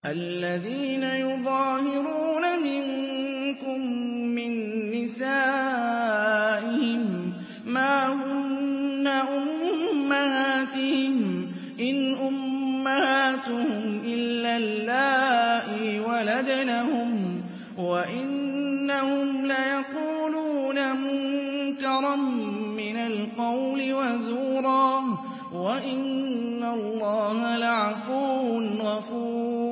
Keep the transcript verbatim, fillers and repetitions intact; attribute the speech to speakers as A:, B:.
A: الَّذِينَ يُظَاهِرُونَ مِنكُم مِّن نِّسَائِهِم مَّا هُنَّ أُمَّهَاتِهِمْ ۖ إِنْ أُمَّهَاتُهُمْ إِلَّا اللَّائِي وَلَدْنَهُمْ ۚ وَإِنَّهُمْ لَيَقُولُونَ مُنكَرًا مِّنَ الْقَوْلِ وَزُورًا ۚ وَإِنَّ اللَّهَ لَعَفُوٌّ غَفُورٌ.